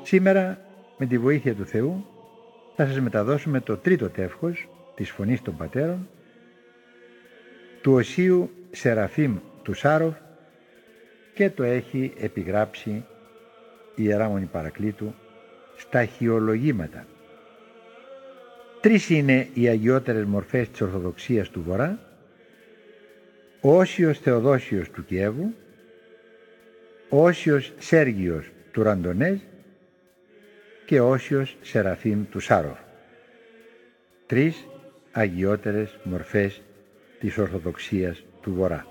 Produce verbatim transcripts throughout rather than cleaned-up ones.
Σήμερα, με τη βοήθεια του Θεού, θα σας μεταδώσουμε το τρίτο τεύχος της Φωνής των Πατέρων του Οσίου Σεραφείμ του Σάροφ και το έχει επιγράψει η Ιερά Μονή Παρακλήτου στα χιολογήματα. Τρεις είναι οι αγιότερες μορφές της Ορθοδοξίας του Βορρά: ο Όσιος Θεοδόσιος του Κιέβου, ο Όσιος Σέργιος του Ραντονέζ και ο Όσιος Σεραφείμ του Σάροφ. Τρεις αγιότερες μορφές της Ορθοδοξίας του Βορρά.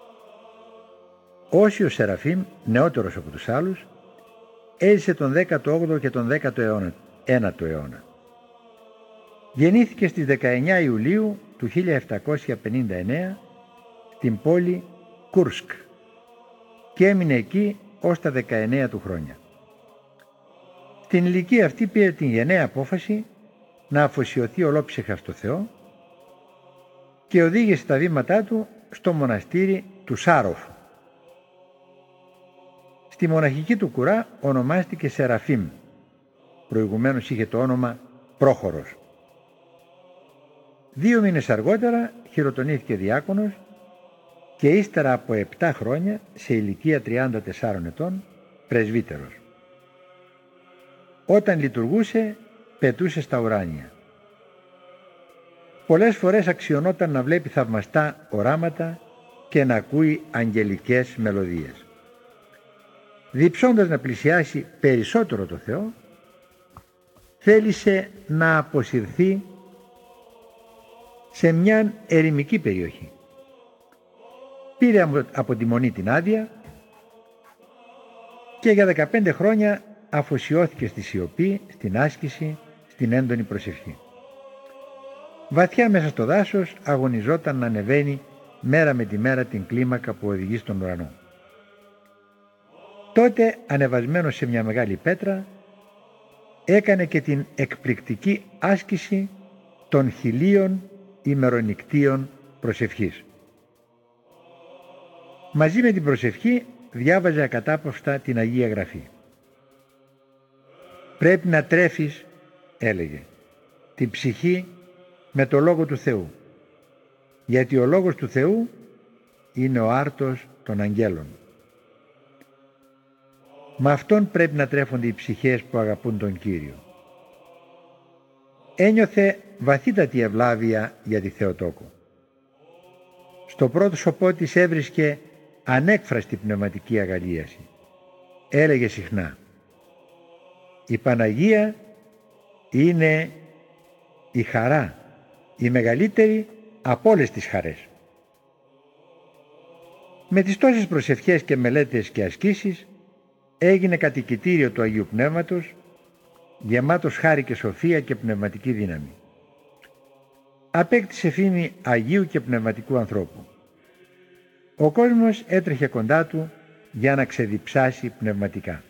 Ο Όσιος Σεραφείμ, νεότερος από τους άλλους, έζησε τον δέκατο όγδοο και τον δέκατο ένατο αιώνα. Γεννήθηκε στις δεκαεννέα Ιουλίου του χίλια επτακόσια πενήντα εννέα στην πόλη Κούρσκ και έμεινε εκεί ως τα δεκαεννέα του χρόνια. Στην ηλικία αυτή πήρε την γενναία απόφαση να αφοσιωθεί ολόψυχα στο Θεό και οδήγησε τα βήματά του στο μοναστήρι του Σάροφ. Στη μοναχική του κουρά ονομάστηκε Σεραφείμ, προηγουμένως είχε το όνομα Πρόχορος. Δύο μήνες αργότερα χειροτονήθηκε διάκονος και ύστερα από επτά χρόνια, σε ηλικία τριάντα τεσσάρων ετών, πρεσβύτερος. Όταν λειτουργούσε, πετούσε στα ουράνια. Πολλές φορές αξιωνόταν να βλέπει θαυμαστά οράματα και να ακούει αγγελικές μελωδίες. Διψώντας να πλησιάσει περισσότερο το Θεό, θέλησε να αποσυρθεί σε μια ερημική περιοχή. Πήρε από τη Μονή την άδεια και για δεκαπέντε χρόνια αφοσιώθηκε στη σιωπή, στην άσκηση, στην έντονη προσευχή. Βαθιά μέσα στο δάσος αγωνιζόταν να ανεβαίνει μέρα με τη μέρα την κλίμακα που οδηγεί στον ουρανό. Τότε, ανεβασμένος σε μια μεγάλη πέτρα, έκανε και την εκπληκτική άσκηση των χιλίων ημερονικτίων προσευχής. Μαζί με την προσευχή διάβαζε ακατάπαυστα την Αγία Γραφή. Πρέπει να τρέφεις, έλεγε, την ψυχή με το Λόγο του Θεού, γιατί ο Λόγος του Θεού είναι ο άρτος των αγγέλων. Με αυτόν πρέπει να τρέφονται οι ψυχές που αγαπούν τον Κύριο. Ένιωθε βαθύτατη ευλάβεια για τη Θεοτόκο. Στο πρόσωπό της έβρισκε ανέκφραστη πνευματική αγαλίαση. Έλεγε συχνά: η Παναγία είναι η χαρά, η μεγαλύτερη από όλες τις χαρές. Με τις τόσες προσευχές και μελέτες και ασκήσεις έγινε κατοικητήριο του Αγίου Πνεύματος, γεμάτος χάρη και σοφία και πνευματική δύναμη. Απέκτησε φήμη Αγίου και πνευματικού ανθρώπου. Ο κόσμος έτρεχε κοντά του για να ξεδιψάσει πνευματικά.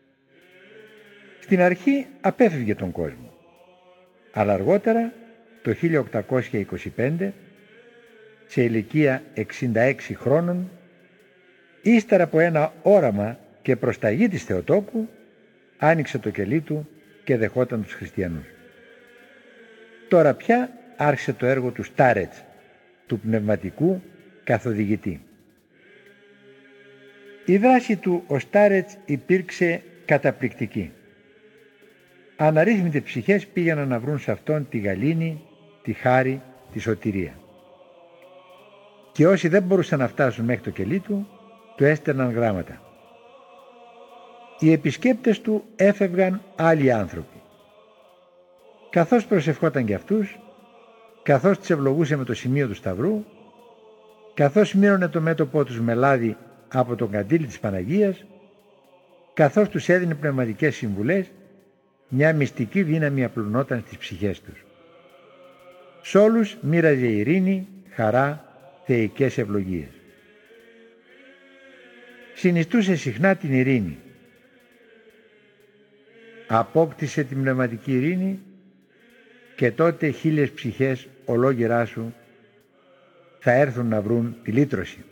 Στην αρχή απέφευγε τον κόσμο, αλλά αργότερα, το χίλια οκτακόσια είκοσι πέντε, σε ηλικία εξήντα έξι χρόνων, ύστερα από ένα όραμα και προσταγή της Θεοτόκου, άνοιξε το κελί του και δεχόταν τους χριστιανούς. Τώρα πια άρχισε το έργο του Στάρετς, του πνευματικού καθοδηγητή. Η δράση του ο Στάρετς υπήρξε καταπληκτική. Αναρρύθμιτες ψυχές πήγαιναν να βρουν σε αυτόν τη γαλήνη, τη χάρη, τη σωτηρία. Και όσοι δεν μπορούσαν να φτάσουν μέχρι το κελί του, του έστελναν γράμματα. Οι επισκέπτες του έφευγαν άλλοι άνθρωποι. Καθώς προσευχόταν για αυτούς, καθώς τις ευλογούσε με το σημείο του σταυρού, καθώς μοίρωνε το μέτωπό τους με λάδι από τον καντήλι της Παναγίας, καθώς τους έδινε πνευματικές συμβουλές, μια μυστική δύναμη απλωνόταν στις ψυχές τους. Σ' όλους μοίραζε ειρήνη, χαρά, θεϊκές ευλογίες. Συνιστούσε συχνά την ειρήνη. Απόκτησε την πνευματική ειρήνη και τότε χίλιες ψυχές ολόγυρά σου θα έρθουν να βρουν τη λύτρωση.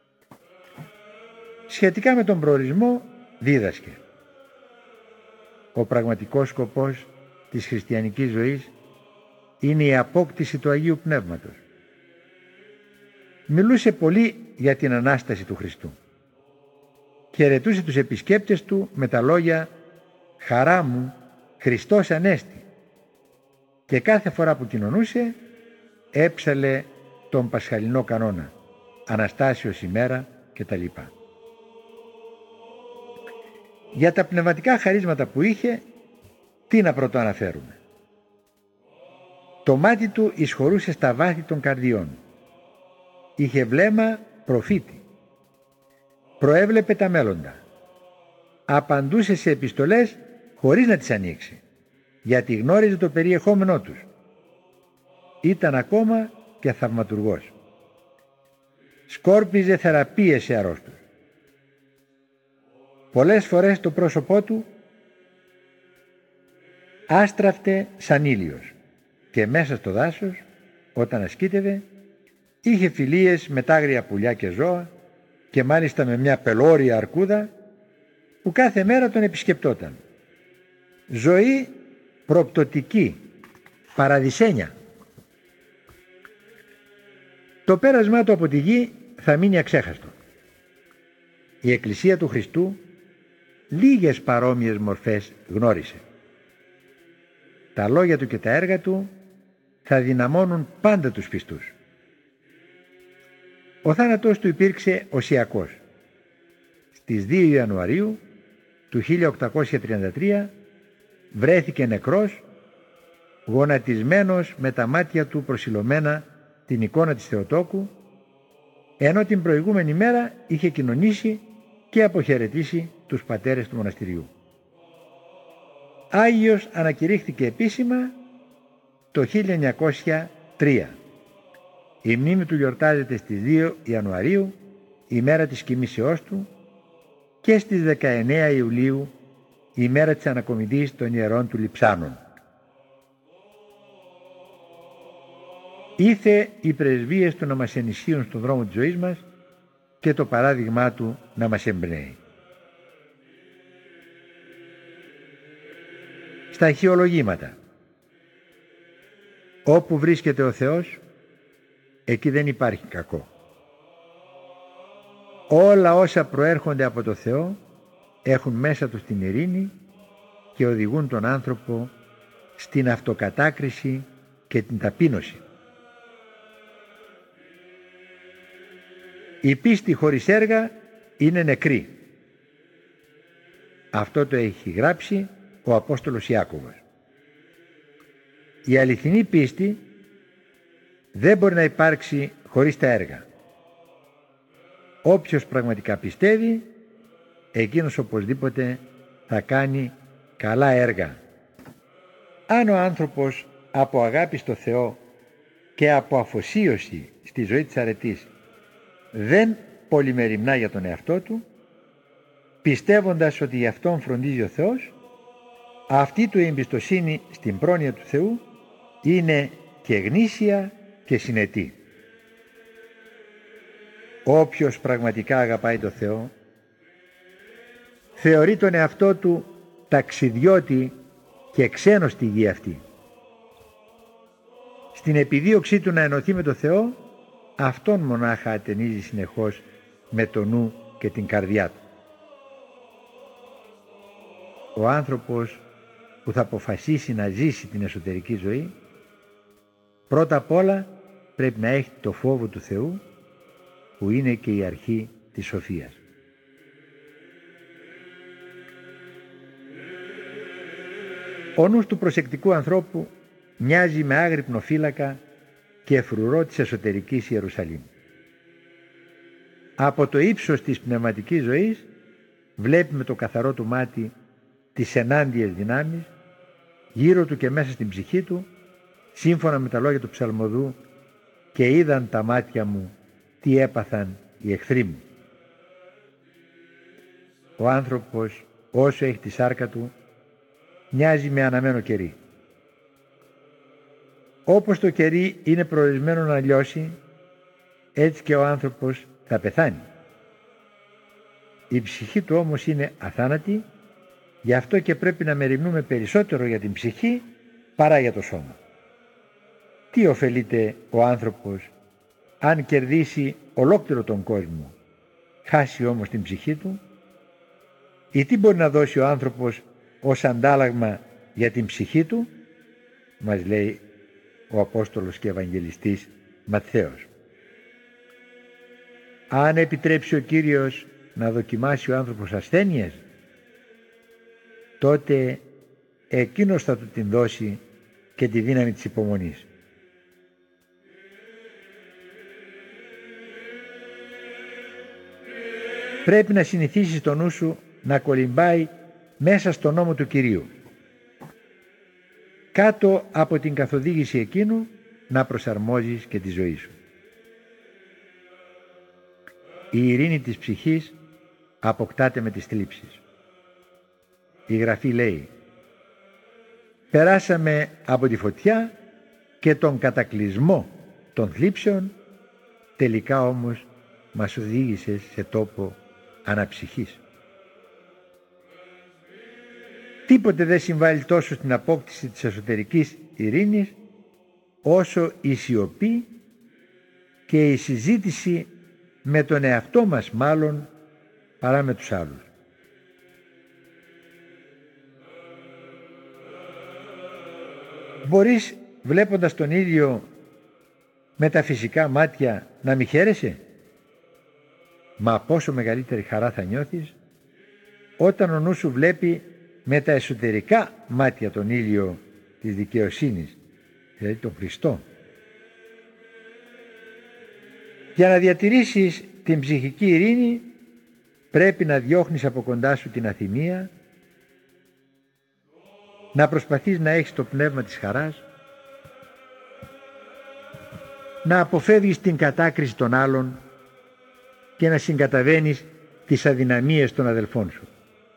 Σχετικά με τον προορισμό δίδασκε. ο πραγματικός σκοπός της χριστιανικής ζωής είναι η απόκτηση του Αγίου Πνεύματος. Μιλούσε πολύ για την Ανάσταση του Χριστού. Χαιρετούσε τους επισκέπτες του με τα λόγια «Χαρά μου, Χριστός Ανέστη». Και κάθε φορά που κοινωνούσε έψαλε τον πασχαλινό κανόνα «Αναστάσεως ημέρα» κτλ. Για τα πνευματικά χαρίσματα που είχε, τι να πρωτοαναφέρουμε. Το μάτι του εισχωρούσε στα βάθη των καρδιών. Είχε βλέμμα προφήτη. Προέβλεπε τα μέλλοντα. Απαντούσε σε επιστολές χωρίς να τις ανοίξει, γιατί γνώριζε το περιεχόμενό τους. Ήταν ακόμα και θαυματουργός. Σκόρπιζε θεραπείες σε αρρώστους. Πολλές φορές το πρόσωπό του άστραφτε σαν ήλιος και μέσα στο δάσος, όταν ασκήτευε, είχε φιλίες με τ' άγρια πουλιά και ζώα και μάλιστα με μια πελώρια αρκούδα που κάθε μέρα τον επισκεπτόταν. Ζωή προπτωτική, παραδεισένια. Το πέρασμά του από τη γη θα μείνει αξέχαστο. Η Εκκλησία του Χριστού λίγες παρόμοιες μορφές γνώρισε. Τα λόγια του και τα έργα του θα δυναμώνουν πάντα τους πιστούς. Ο θάνατος του υπήρξε οσιακός. Στις δύο Ιανουαρίου του χίλια οκτακόσια τριάντα τρία βρέθηκε νεκρός, γονατισμένος με τα μάτια του προσιλωμένα την εικόνα της Θεοτόκου, ενώ την προηγούμενη μέρα είχε κοινωνήσει και αποχαιρετήσει τους πατέρες του μοναστηριού. Άγιος ανακηρύχθηκε επίσημα το χίλια εννιακόσια τρία. Η μνήμη του γιορτάζεται στις δύο Ιανουαρίου, η μέρα της κοιμήσεώς του, και στις δεκαεννέα Ιουλίου, η μέρα της ανακομιδής των ιερών του Λειψάνων. Ήθε οι πρεσβείες του να μας ενισχύουν στον δρόμο της ζωής μας και το παράδειγμά του να μας εμπνέει. Στα αρχαιολογήματα. Όπου βρίσκεται ο Θεός, εκεί δεν υπάρχει κακό. Όλα όσα προέρχονται από το Θεό έχουν μέσα τους την ειρήνη και οδηγούν τον άνθρωπο στην αυτοκατάκριση και την ταπείνωση. Η πίστη χωρίς έργα είναι νεκρή. Αυτό το έχει γράψει ο Απόστολος Ιάκωβος. Η αληθινή πίστη δεν μπορεί να υπάρξει χωρίς τα έργα. Όποιος πραγματικά πιστεύει, εκείνος οπωσδήποτε θα κάνει καλά έργα. Αν ο άνθρωπος από αγάπη στο Θεό και από αφοσίωση στη ζωή της αρετής δεν πολυμεριμνά για τον εαυτό του, πιστεύοντας ότι γι' αυτόν φροντίζει ο Θεός, αυτή του η εμπιστοσύνη στην πρόνοια του Θεού είναι και γνήσια και συνετή. Όποιος πραγματικά αγαπάει το Θεό, θεωρεί τον εαυτό του ταξιδιώτη και ξένο στη γη αυτή. Στην επιδίωξή του να ενωθεί με το Θεό, αυτόν μονάχα ατενίζει συνεχώς με το νου και την καρδιά του. Ο άνθρωπος που θα αποφασίσει να ζήσει την εσωτερική ζωή, πρώτα απ' όλα πρέπει να έχει το φόβο του Θεού, που είναι και η αρχή της σοφίας. Ο νους του προσεκτικού ανθρώπου μοιάζει με άγρυπνο φύλακα και φρουρό της εσωτερικής Ιερουσαλήμ. Από το ύψος της πνευματικής ζωής βλέπει με το καθαρό του μάτι τις ενάντιες δυνάμεις γύρω του και μέσα στην ψυχή του, σύμφωνα με τα λόγια του ψαλμοδού «Και είδαν τα μάτια μου τι έπαθαν οι εχθροί μου». Ο άνθρωπος όσο έχει τη σάρκα του μοιάζει με αναμένο κερί. Όπως το κερί είναι προορισμένο να λιώσει, έτσι και ο άνθρωπος θα πεθάνει. Η ψυχή του όμως είναι αθάνατη, Γι' αυτό και πρέπει να μεριμνούμε περισσότερο για την ψυχή παρά για το σώμα. Τι ωφελείται ο άνθρωπος αν κερδίσει ολόκληρο τον κόσμο, χάσει όμως την ψυχή του? Ή τι μπορεί να δώσει ο άνθρωπος ως αντάλλαγμα για την ψυχή του? Μας λέει ο Απόστολος και Ευαγγελιστής Ματθαίος. Αν επιτρέψει ο Κύριος να δοκιμάσει ο άνθρωπος ασθένειες, τότε εκείνος θα του την δώσει και τη δύναμη της υπομονής. Πρέπει να συνηθίσεις το νου σου να κολυμπάει μέσα στο νόμο του Κυρίου. Κάτω από την καθοδήγηση εκείνου να προσαρμόζεις και τη ζωή σου. Η ειρήνη της ψυχής αποκτάται με τις θλίψεις. Η Γραφή λέει: περάσαμε από τη φωτιά και τον κατακλυσμό των θλίψεων, τελικά όμως μας οδήγησε σε τόπο αναψυχής. Τίποτε δεν συμβάλλει τόσο στην απόκτηση της εσωτερικής ειρήνης όσο η σιωπή και η συζήτηση με τον εαυτό μας μάλλον παρά με τους άλλους. Μπορείς βλέποντας τον ήλιο με τα φυσικά μάτια να μη χαίρεσαι? Μα πόσο μεγαλύτερη χαρά θα νιώθεις όταν ο νους σου βλέπει με τα εσωτερικά μάτια τον ήλιο της δικαιοσύνης, δηλαδή τον Χριστό. Για να διατηρήσεις την ψυχική ειρήνη πρέπει να διώχνεις από κοντά σου την αθυμία, να προσπαθείς να έχεις το πνεύμα της χαράς, να αποφεύγεις την κατάκριση των άλλων και να συγκαταβαίνεις τις αδυναμίες των αδελφών σου.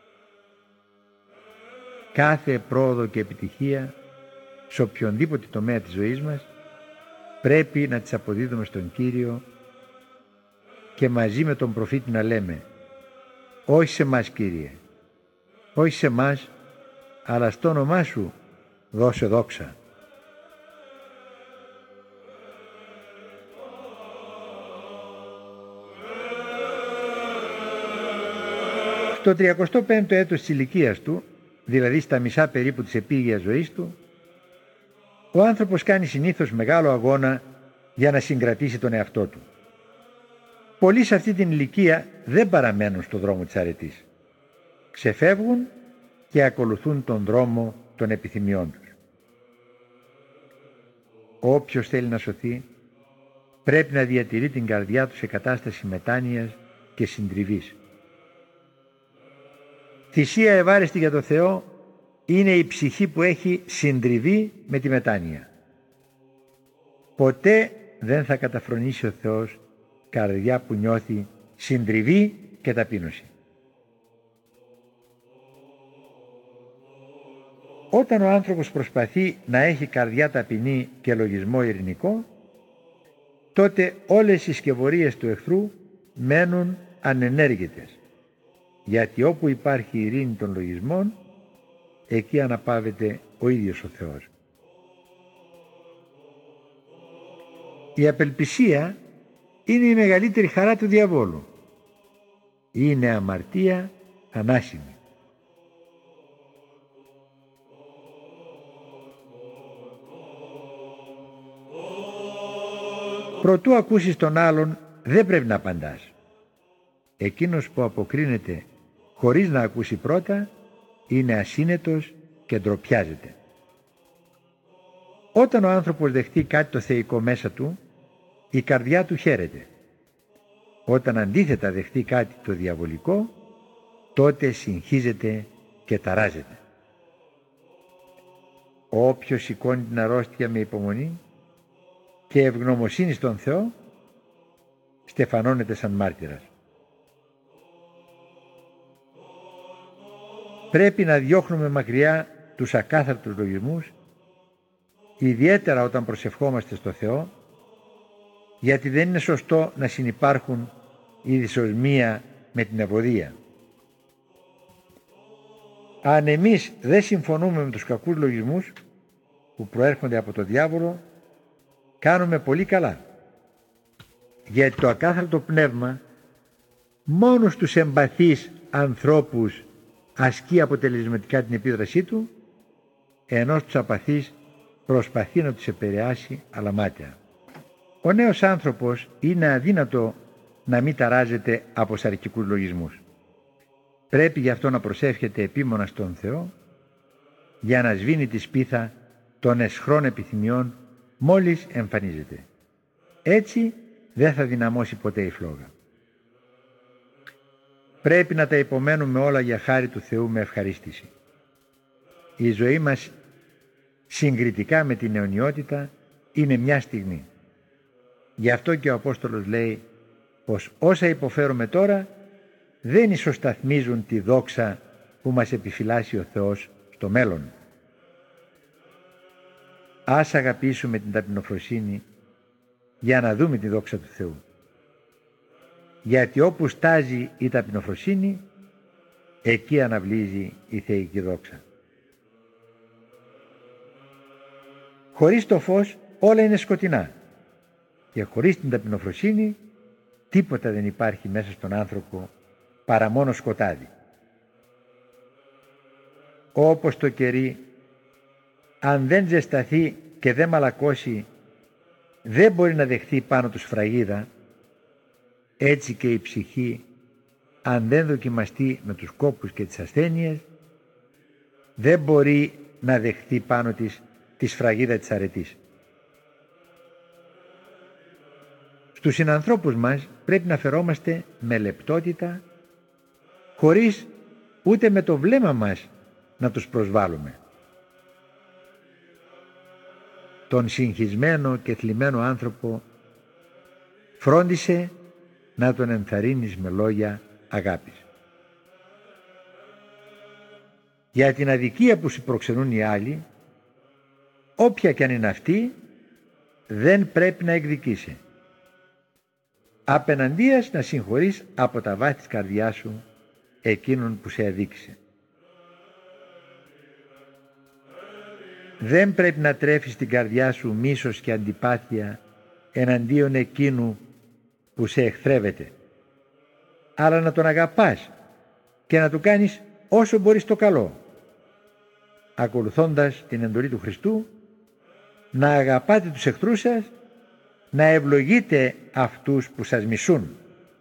Κάθε πρόοδο και επιτυχία σε οποιονδήποτε τομέα της ζωής μας πρέπει να τις αποδίδουμε στον Κύριο και μαζί με τον προφήτη να λέμε: όχι σε μας, Κύριε, όχι σε μας, αλλά στο όνομά σου δώσε δόξα. Στο τριακοστό πέμπτο έτος της ηλικίας του, δηλαδή στα μισά περίπου της επίγειας ζωής του, ο άνθρωπος κάνει συνήθως μεγάλο αγώνα για να συγκρατήσει τον εαυτό του. Πολλοί σε αυτή την ηλικία δεν παραμένουν στο δρόμο της αρετής. Ξεφεύγουν και ακολουθούν τον δρόμο των επιθυμιών τους. Όποιος θέλει να σωθεί πρέπει να διατηρεί την καρδιά του σε κατάσταση μετάνοιας και συντριβής. Θυσία ευάρεστη για το Θεό είναι η ψυχή που έχει συντριβή με τη μετάνοια. Ποτέ δεν θα καταφρονήσει ο Θεός καρδιά που νιώθει συντριβή και ταπείνωση. Όταν ο άνθρωπος προσπαθεί να έχει καρδιά ταπεινή και λογισμό ειρηνικό, τότε όλες οι σκευωρίες του εχθρού μένουν ανενέργητες, γιατί όπου υπάρχει η ειρήνη των λογισμών, εκεί αναπαύεται ο ίδιος ο Θεός. Η απελπισία είναι η μεγαλύτερη χαρά του διαβόλου. Είναι αμαρτία ανάσημη. Προτού ακούσεις τον άλλον, δεν πρέπει να απαντάς. Εκείνος που αποκρίνεται χωρίς να ακούσει πρώτα είναι ασύνετος και ντροπιάζεται. Όταν ο άνθρωπος δεχτεί κάτι το θεϊκό μέσα του, η καρδιά του χαίρεται. Όταν αντίθετα δεχτεί κάτι το διαβολικό, τότε συγχύζεται και ταράζεται. Όποιος σηκώνει την αρρώστια με υπομονή και ευγνωμοσύνη στον Θεό, στεφανώνεται σαν μάρτυρας. Πρέπει να διώχνουμε μακριά τους ακάθαρτους λογισμούς, ιδιαίτερα όταν προσευχόμαστε στο Θεό, γιατί δεν είναι σωστό να συνυπάρχουν η δυσοσμία με την ευωδία. Αν εμείς δεν συμφωνούμε με τους κακούς λογισμούς που προέρχονται από το διάβολο, κάνουμε πολύ καλά. Γιατί το ακάθαρτο πνεύμα μόνο στους εμπαθείς ανθρώπους ασκεί αποτελεσματικά την επίδρασή του, ενώ στους απαθείς προσπαθεί να τους επηρεάσει αλλά μάταια. Ο νέος άνθρωπος είναι αδύνατο να μην ταράζεται από σαρκικούς λογισμούς. Πρέπει γι' αυτό να προσεύχεται επίμονα στον Θεό για να σβήνει τη σπίθα των αισχρών επιθυμιών μόλις εμφανίζεται. Έτσι δεν θα δυναμώσει ποτέ η φλόγα. Πρέπει να τα υπομένουμε όλα για χάρη του Θεού με ευχαρίστηση. Η ζωή μας συγκριτικά με την αιωνιότητα είναι μια στιγμή. Γι' αυτό και ο Απόστολος λέει πως όσα υποφέρουμε τώρα δεν ισοσταθμίζουν τη δόξα που μας επιφυλάσσει ο Θεός στο μέλλον. Ας αγαπήσουμε την ταπεινοφροσύνη για να δούμε τη δόξα του Θεού. Γιατί όπου στάζει η ταπεινοφροσύνη, εκεί αναβλύζει η θεϊκή δόξα. Χωρίς το φως όλα είναι σκοτεινά και χωρίς την ταπεινοφροσύνη τίποτα δεν υπάρχει μέσα στον άνθρωπο παρά μόνο σκοτάδι. Όπως το κερί, αν δεν ζεσταθεί και δεν μαλακώσει, δεν μπορεί να δεχθεί πάνω του σφραγίδα, έτσι και η ψυχή, αν δεν δοκιμαστεί με τους κόπους και τις ασθένειες, δεν μπορεί να δεχθεί πάνω της τη σφραγίδα της αρετής. Στους συνανθρώπους μας πρέπει να φερόμαστε με λεπτότητα, χωρίς ούτε με το βλέμμα μας να τους προσβάλλουμε. Τον συγχυσμένο και θλιμμένο άνθρωπο φρόντισε να τον ενθαρρύνεις με λόγια αγάπης. Για την αδικία που σου προξενούν οι άλλοι, όποια κι αν είναι αυτή, δεν πρέπει να εκδικήσει. Απέναντίας να συγχωρείς από τα βάθη της καρδιάς σου εκείνον που σε αδίκησε. Δεν πρέπει να τρέφεις την καρδιά σου μίσος και αντιπάθεια εναντίον εκείνου που σε εχθρεύεται, αλλά να τον αγαπάς και να του κάνεις όσο μπορείς το καλό, ακολουθώντας την εντολή του Χριστού, να αγαπάτε τους εχθρούς σας, να ευλογείτε αυτούς που σας μισούν.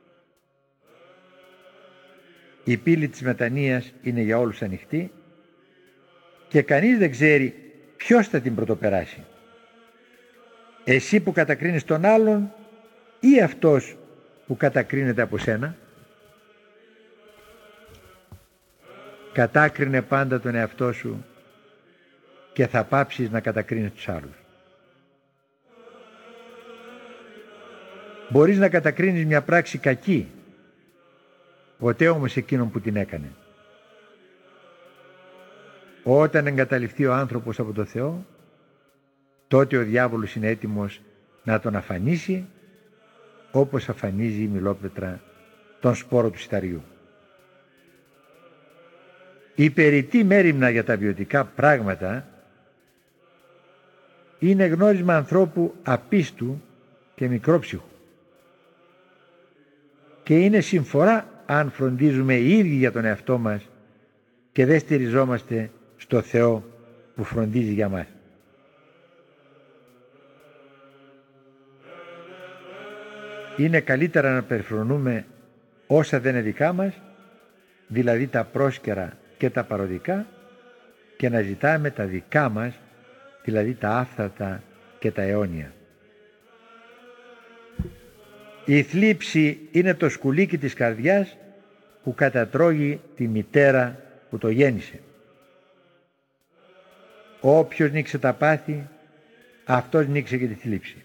Η πύλη της μετανοίας είναι για όλους ανοιχτή και κανείς δεν ξέρει ποιος θα την πρωτοπεράσει. Εσύ που κατακρίνεις τον άλλον ή αυτός που κατακρίνεται από σένα. Κατάκρινε πάντα τον εαυτό σου και θα πάψεις να κατακρίνεις τους άλλους. Μπορείς να κατακρίνεις μια πράξη κακή, ποτέ όμως εκείνον που την έκανε. Όταν εγκαταλειφθεί ο άνθρωπος από το Θεό, τότε ο διάβολος είναι έτοιμος να τον αφανίσει, όπως αφανίζει η μιλόπετρα τον σπόρο του σιταριού. Η περιττή μέριμνα για τα βιωτικά πράγματα είναι γνώρισμα ανθρώπου απίστου και μικρόψυχου και είναι συμφορά αν φροντίζουμε οι ίδιοι για τον εαυτό μας και δεν στηριζόμαστε στο Θεό που φροντίζει για μας. Είναι καλύτερα να περιφρονούμε όσα δεν είναι δικά μας, δηλαδή τα πρόσκαιρα και τα παροδικά, και να ζητάμε τα δικά μας, δηλαδή τα άφθαρτα και τα αιώνια. Η θλίψη είναι το σκουλίκι της καρδιάς που κατατρώγει τη μητέρα που το γέννησε. Όποιος νίξε τα πάθη, αυτός νίξε και τη θλίψη.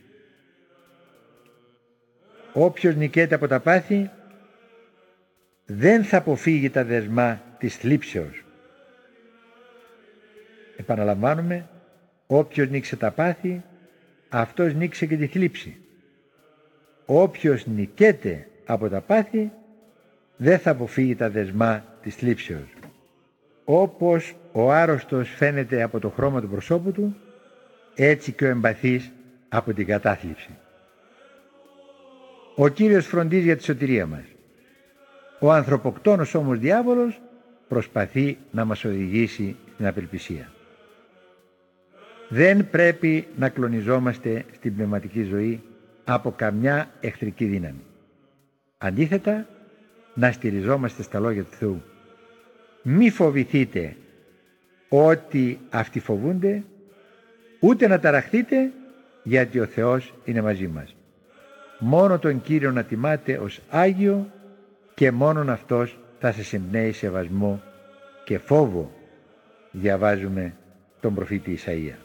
Όποιος νικέται από τα πάθη, δεν θα αποφύγει τα δεσμά της θλίψεως. Επαναλαμβάνουμε, όποιος νίξε τα πάθη, αυτός νίξε και τη θλίψη. Όποιος νικέται από τα πάθη, δεν θα αποφύγει τα δεσμά της θλίψεως. όπως ο άρρωστος φαίνεται από το χρώμα του προσώπου του, έτσι και ο εμπαθής από την κατάθλιψη. Ο Κύριος φροντίζει για τη σωτηρία μας. Ο ανθρωποκτόνος όμως διάβολος προσπαθεί να μας οδηγήσει στην απελπισία. Δεν πρέπει να κλονιζόμαστε στην πνευματική ζωή από καμιά εχθρική δύναμη. Αντίθετα, να στηριζόμαστε στα λόγια του Θεού. Μη φοβηθείτε ότι αυτοί φοβούνται, ούτε να ταραχθείτε, γιατί ο Θεός είναι μαζί μας. Μόνο τον Κύριο να τιμάτε ως Άγιο και μόνον Αυτός θα σας εμπνέει σεβασμό και φόβο, διαβάζουμε τον προφήτη Ισαΐα.